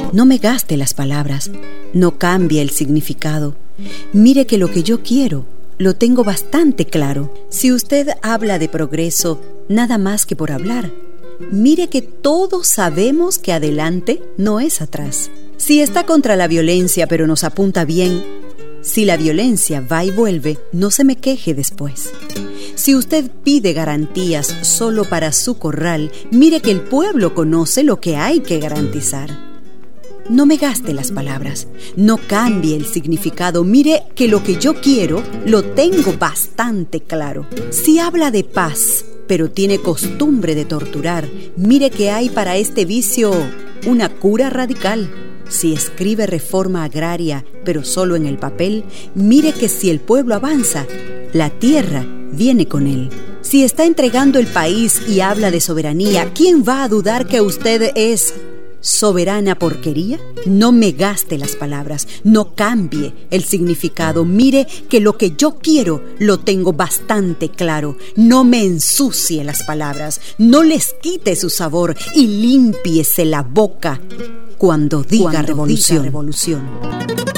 No me gaste las palabras, no cambie el significado. Mire que lo que yo quiero lo tengo bastante claro. Si usted habla de progreso, nada más que por hablar, mire que todos sabemos que adelante no es atrás. Si está contra la violencia pero nos apunta bien, si la violencia va y vuelve, no se me queje después. Si usted pide garantías solo para su corral, mire que el pueblo conoce lo que hay que garantizar. No me gaste las palabras, no cambie el significado, mire que lo que yo quiero lo tengo bastante claro. Si habla de paz, pero tiene costumbre de torturar, mire que hay para este vicio una cura radical. Si escribe reforma agraria, pero solo en el papel, mire que si el pueblo avanza, la tierra viene con él. Si está entregando el país y habla de soberanía, ¿quién va a dudar que usted es soberana porquería? No me gaste las palabras, no cambie el significado. Mire que lo que yo quiero lo tengo bastante claro. No me ensucie las palabras, no les quite su sabor y límpiese la boca cuando diga revolución.